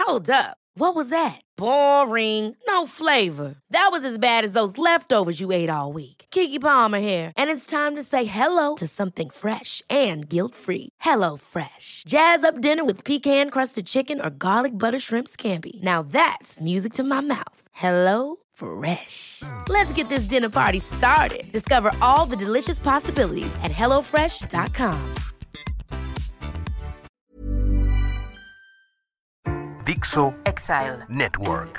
Hold up. What was that? Boring. No flavor. That was as bad as those leftovers you ate all week. Keke Palmer here, and it's time to say hello to something fresh and guilt-free. Hello Fresh. Jazz up dinner with pecan-crusted chicken or garlic butter shrimp scampi. Now that's music to my mouth. Hello Fresh. Let's get this dinner party started. Discover all the delicious possibilities at hellofresh.com. Dixo Exile Network.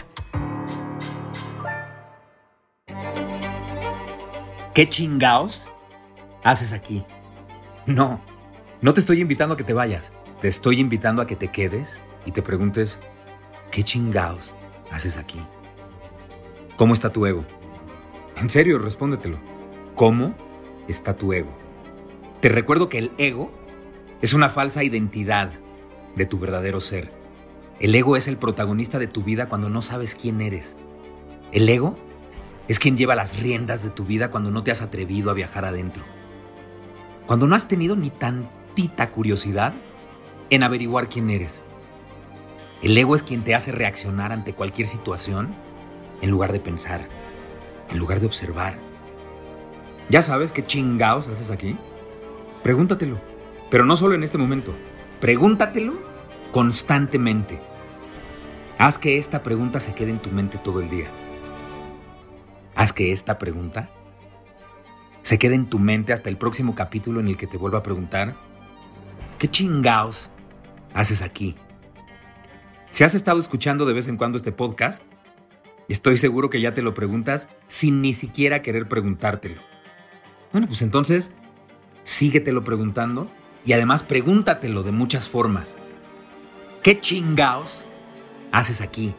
¿Qué chingaos haces aquí? No te estoy invitando a que te vayas. Te estoy invitando a que te quedes y te preguntes, ¿qué chingaos haces aquí? ¿Cómo está tu ego? En serio, respóndetelo. ¿Cómo está tu ego? Te recuerdo que el ego es una falsa identidad de tu verdadero ser. El ego es el protagonista de tu vida cuando no sabes quién eres. El ego es quien lleva las riendas de tu vida cuando no te has atrevido a viajar adentro. Cuando no has tenido ni tantita curiosidad en averiguar quién eres. El ego es quien te hace reaccionar ante cualquier situación en lugar de pensar, en lugar de observar. ¿Ya sabes qué chingaos haces aquí? Pregúntatelo, pero no solo en este momento. Pregúntatelo constantemente. Haz que esta pregunta se quede en tu mente todo el día. Haz que esta pregunta se quede en tu mente hasta el próximo capítulo en el que te vuelva a preguntar, ¿qué chingaos haces aquí? Si has estado escuchando de vez en cuando este podcast, estoy seguro que ya te lo preguntas sin ni siquiera querer preguntártelo. Bueno, pues entonces, síguetelo preguntando y además pregúntatelo de muchas formas. ¿Qué chingaos haces aquí?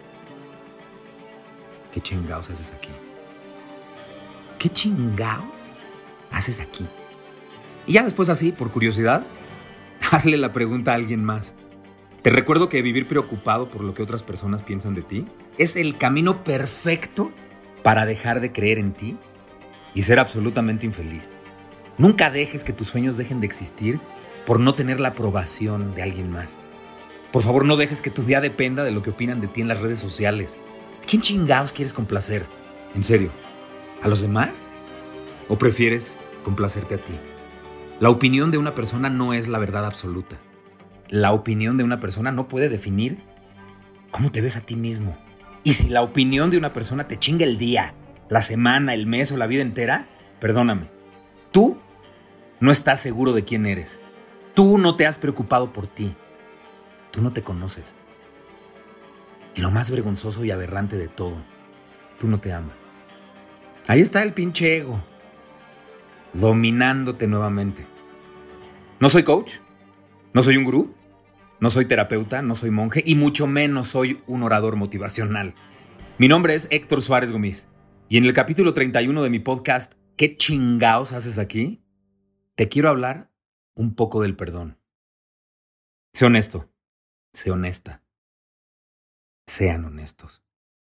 ¿Qué chingaos haces aquí? ¿Qué chingao haces aquí? Y ya después así, por curiosidad, hazle la pregunta a alguien más. Te recuerdo que vivir preocupado por lo que otras personas piensan de ti es el camino perfecto para dejar de creer en ti y ser absolutamente infeliz. Nunca dejes que tus sueños dejen de existir por no tener la aprobación de alguien más. Por favor, no dejes que tu día dependa de lo que opinan de ti en las redes sociales. ¿A quién chingados quieres complacer? En serio, ¿a los demás? ¿O prefieres complacerte a ti? La opinión de una persona no es la verdad absoluta. La opinión de una persona no puede definir cómo te ves a ti mismo. Y si la opinión de una persona te chinga el día, la semana, el mes o la vida entera, perdóname, tú no estás seguro de quién eres. Tú no te has preocupado por ti. Tú no te conoces. Y lo más vergonzoso y aberrante de todo, tú no te amas. Ahí está el pinche ego, dominándote nuevamente. No soy coach, no soy un gurú, no soy terapeuta, no soy monje y mucho menos soy un orador motivacional. Mi nombre es Héctor Suárez Gómez y en el capítulo 31 de mi podcast, ¿qué chingaos haces aquí? Te quiero hablar un poco del perdón. Sé honesto. Sé honesta. Sean honestos.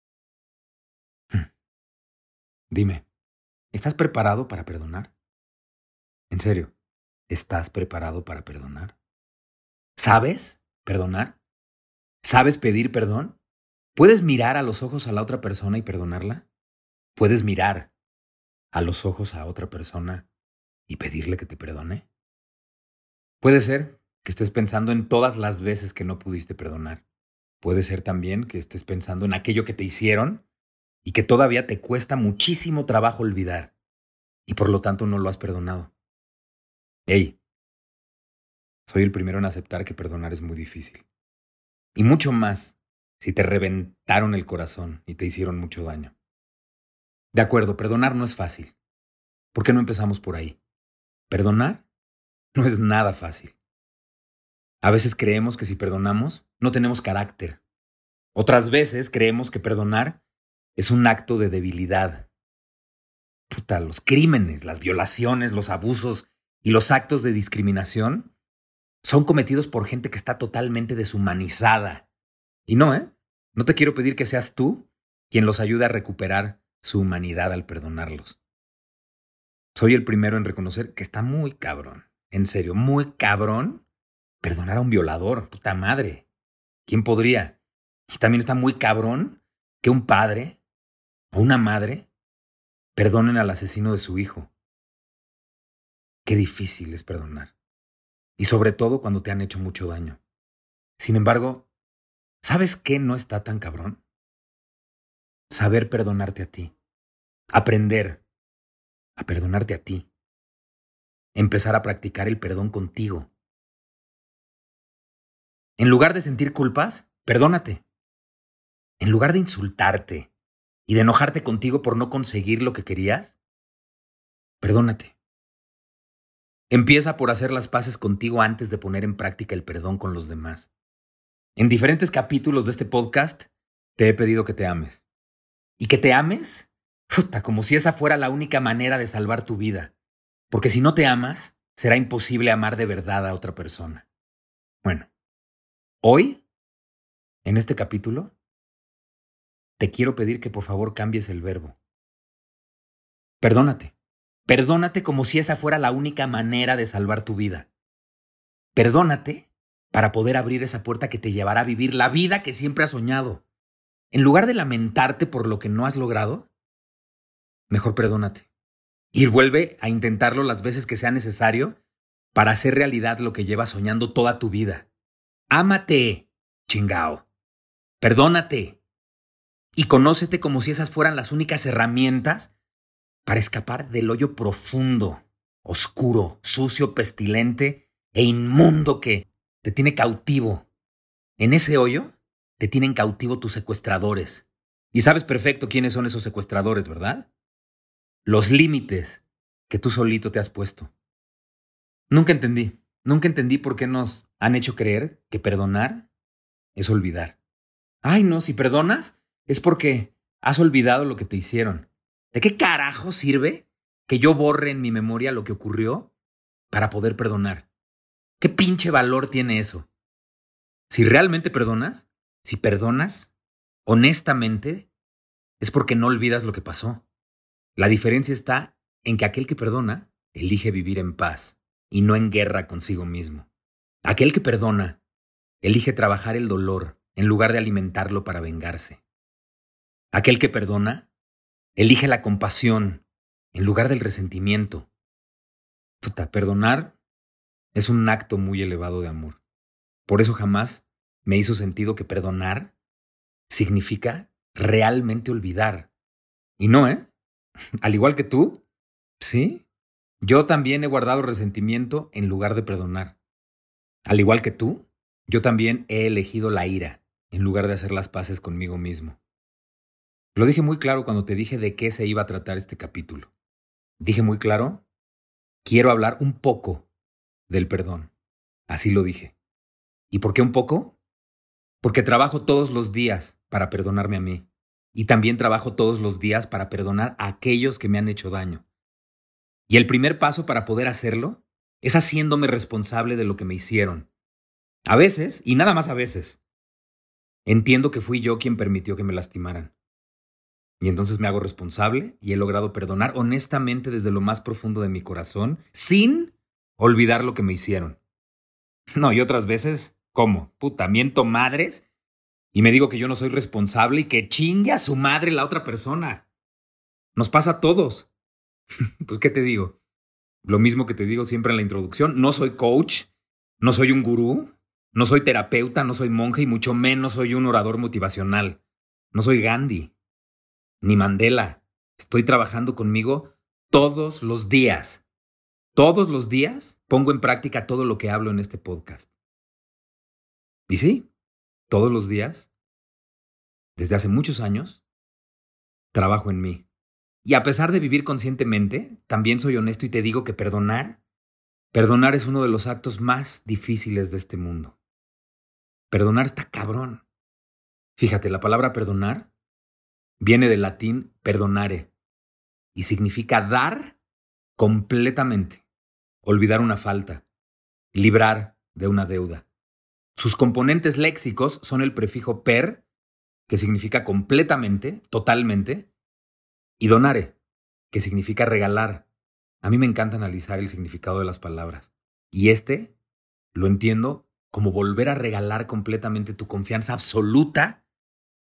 Dime, ¿estás preparado para perdonar? En serio, ¿estás preparado para perdonar? ¿Sabes perdonar? ¿Sabes pedir perdón? ¿Puedes mirar a los ojos a la otra persona y perdonarla? ¿Puedes mirar a los ojos a otra persona y pedirle que te perdone? Puede ser que estés pensando en todas las veces que no pudiste perdonar. Puede ser también que estés pensando en aquello que te hicieron y que todavía te cuesta muchísimo trabajo olvidar y por lo tanto no lo has perdonado. Hey, soy el primero en aceptar que perdonar es muy difícil. Y mucho más si te reventaron el corazón y te hicieron mucho daño. De acuerdo, perdonar no es fácil. ¿Por qué no empezamos por ahí? Perdonar no es nada fácil. A veces creemos que si perdonamos, no tenemos carácter. Otras veces creemos que perdonar es un acto de debilidad. Los crímenes, las violaciones, los abusos y los actos de discriminación son cometidos por gente que está totalmente deshumanizada. Y no, no te quiero pedir que seas tú quien los ayude a recuperar su humanidad al perdonarlos. Soy el primero en reconocer que está muy cabrón, en serio, muy cabrón perdonar a un violador, puta madre. ¿Quién podría? Y también está muy cabrón que un padre o una madre perdonen al asesino de su hijo. Qué difícil es perdonar. Y sobre todo cuando te han hecho mucho daño. Sin embargo, ¿sabes qué no está tan cabrón? Saber perdonarte a ti. Aprender a perdonarte a ti. Empezar a practicar el perdón contigo. En lugar de sentir culpas, perdónate. En lugar de insultarte y de enojarte contigo por no conseguir lo que querías, perdónate. Empieza por hacer las paces contigo antes de poner en práctica el perdón con los demás. En diferentes capítulos de este podcast te he pedido que te ames. Y que te ames, puta, como si esa fuera la única manera de salvar tu vida. Porque si no te amas, será imposible amar de verdad a otra persona. Bueno, hoy, en este capítulo, te quiero pedir que por favor cambies el verbo. Perdónate. Perdónate como si esa fuera la única manera de salvar tu vida. Perdónate para poder abrir esa puerta que te llevará a vivir la vida que siempre has soñado. En lugar de lamentarte por lo que no has logrado, mejor perdónate. Y vuelve a intentarlo las veces que sea necesario para hacer realidad lo que llevas soñando toda tu vida. Ámate, chingao. Perdónate. Y conócete como si esas fueran las únicas herramientas para escapar del hoyo profundo, oscuro, sucio, pestilente e inmundo que te tiene cautivo. En ese hoyo te tienen cautivo tus secuestradores. Y sabes perfecto quiénes son esos secuestradores, ¿verdad? Los límites que tú solito te has puesto. Nunca entendí por qué nos han hecho creer que perdonar es olvidar. Ay, no, si perdonas es porque has olvidado lo que te hicieron. ¿De qué carajo sirve que yo borre en mi memoria lo que ocurrió para poder perdonar? ¿Qué pinche valor tiene eso? Si realmente perdonas, si perdonas, honestamente, es porque no olvidas lo que pasó. La diferencia está en que aquel que perdona elige vivir en paz y no en guerra consigo mismo. Aquel que perdona elige trabajar el dolor en lugar de alimentarlo para vengarse. Aquel que perdona elige la compasión en lugar del resentimiento. Puta, perdonar es un acto muy elevado de amor. Por eso jamás me hizo sentido que perdonar significa realmente olvidar. Y no, ¿eh? Al igual que tú, ¿sí? Yo también he guardado resentimiento en lugar de perdonar. Al igual que tú, yo también he elegido la ira en lugar de hacer las paces conmigo mismo. Lo dije muy claro cuando te dije de qué se iba a tratar este capítulo. Dije muy claro, quiero hablar un poco del perdón. Así lo dije. ¿Y por qué un poco? Porque trabajo todos los días para perdonarme a mí. Y también trabajo todos los días para perdonar a aquellos que me han hecho daño. Y el primer paso para poder hacerlo es haciéndome responsable de lo que me hicieron. A veces, y nada más a veces, entiendo que fui yo quien permitió que me lastimaran. Y entonces me hago responsable y he logrado perdonar honestamente desde lo más profundo de mi corazón, sin olvidar lo que me hicieron. No, y otras veces, ¿cómo? Puta, miento madres y me digo que yo no soy responsable y que chingue a su madre la otra persona. Nos pasa a todos. Pues, ¿qué te digo? Lo mismo que te digo siempre en la introducción, no soy coach, no soy un gurú, no soy terapeuta, no soy monje y mucho menos soy un orador motivacional. No soy Gandhi, ni Mandela. Estoy trabajando conmigo todos los días. Todos los días pongo en práctica todo lo que hablo en este podcast. Y sí, todos los días, desde hace muchos años, trabajo en mí. Y a pesar de vivir conscientemente, también soy honesto y te digo que perdonar es uno de los actos más difíciles de este mundo. Perdonar está cabrón. Fíjate, la palabra perdonar viene del latín perdonare y significa dar completamente, olvidar una falta, librar de una deuda. Sus componentes léxicos son el prefijo per, que significa completamente, totalmente, y donare, que significa regalar. A mí me encanta analizar el significado de las palabras. Y lo entiendo como volver a regalar completamente tu confianza absoluta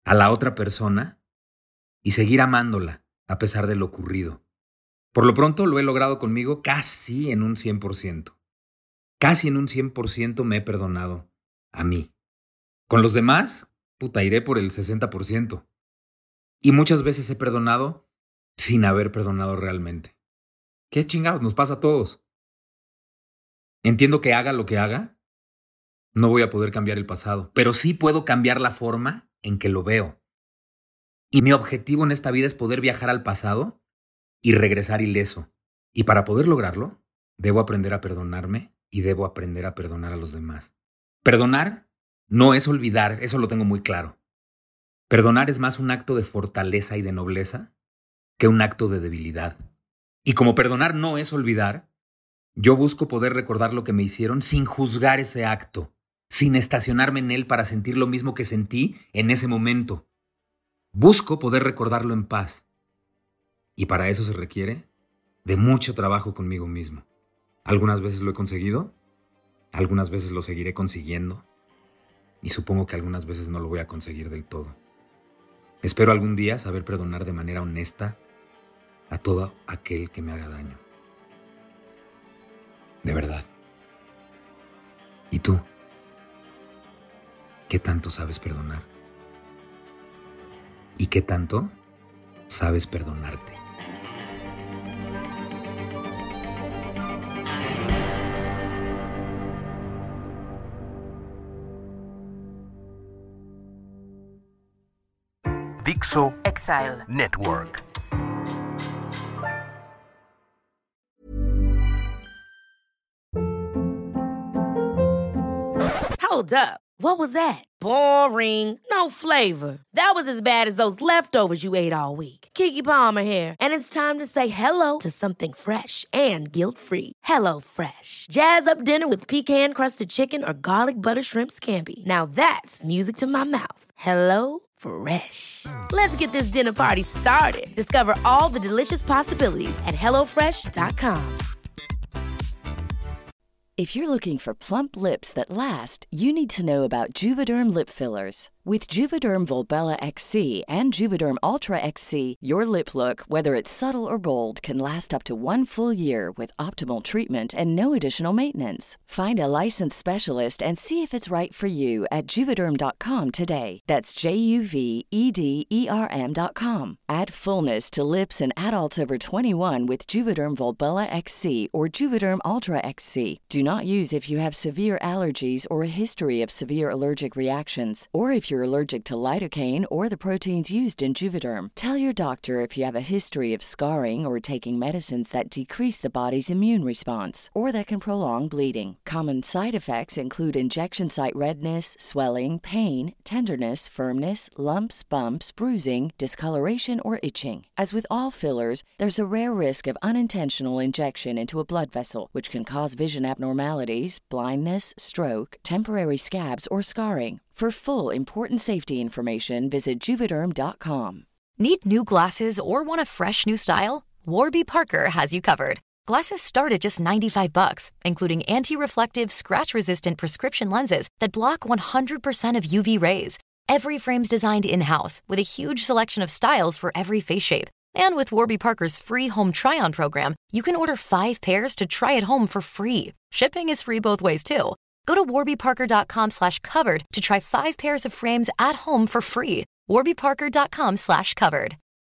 a la otra persona y seguir amándola a pesar de lo ocurrido. Por lo pronto lo he logrado conmigo casi en un 100%. Casi en un 100% me he perdonado a mí. Con los demás, iré por el 60%. Y muchas veces he perdonado sin haber perdonado realmente. ¿Qué chingados nos pasa a todos? Entiendo que haga lo que haga, no voy a poder cambiar el pasado, pero sí puedo cambiar la forma en que lo veo. Y mi objetivo en esta vida es poder viajar al pasado y regresar ileso. Y para poder lograrlo, debo aprender a perdonarme y debo aprender a perdonar a los demás. Perdonar no es olvidar, eso lo tengo muy claro. Perdonar es más un acto de fortaleza y de nobleza que un acto de debilidad. Y como perdonar no es olvidar, yo busco poder recordar lo que me hicieron sin juzgar ese acto, sin estacionarme en él para sentir lo mismo que sentí en ese momento. Busco poder recordarlo en paz. Y para eso se requiere de mucho trabajo conmigo mismo. Algunas veces lo he conseguido, algunas veces lo seguiré consiguiendo, y supongo que algunas veces no lo voy a conseguir del todo. Espero algún día saber perdonar de manera honesta a todo aquel que me haga daño. De verdad. ¿Y tú? ¿Qué tanto sabes perdonar? ¿Y qué tanto sabes perdonarte? Dixo Exile. Network. Hold up. What was that? Boring. No flavor. That was as bad as those leftovers you ate all week. Keke Palmer here, and it's time to say hello to something fresh and guilt-free. Hello Fresh. Jazz up dinner with pecan-crusted chicken or garlic butter shrimp scampi. Now that's music to my mouth. Hello Fresh. Let's get this dinner party started. Discover all the delicious possibilities at hellofresh.com. If you're looking for plump lips that last, you need to know about Juvederm lip fillers. With Juvederm Volbella XC and Juvederm Ultra XC, your lip look, whether it's subtle or bold, can last up to 1 full year with optimal treatment and no additional maintenance. Find a licensed specialist and see if it's right for you at Juvederm.com today. That's JUVEDERM.com. Add fullness to lips in adults over 21 with Juvederm Volbella XC or Juvederm Ultra XC. Do not use if you have severe allergies or a history of severe allergic reactions, or if you're allergic to lidocaine or the proteins used in Juvederm. Tell your doctor if you have a history of scarring or taking medicines that decrease the body's immune response or that can prolong bleeding. Common side effects include injection site redness, swelling, pain, tenderness, firmness, lumps, bumps, bruising, discoloration, or itching. As with all fillers, there's a rare risk of unintentional injection into a blood vessel, which can cause vision abnormalities, blindness, stroke, temporary scabs, or scarring. For full, important safety information, visit Juvederm.com. Need new glasses or want a fresh new style? Warby Parker has you covered. Glasses start at just $95, including anti-reflective, scratch-resistant prescription lenses that block 100% of UV rays. Every frame's designed in-house with a huge selection of styles for every face shape. And with Warby Parker's free home try-on program, you can order 5 pairs to try at home for free. Shipping is free both ways, too. Go to warbyparker.com/covered to try 5 pairs of frames at home for free. warbyparker.com/covered.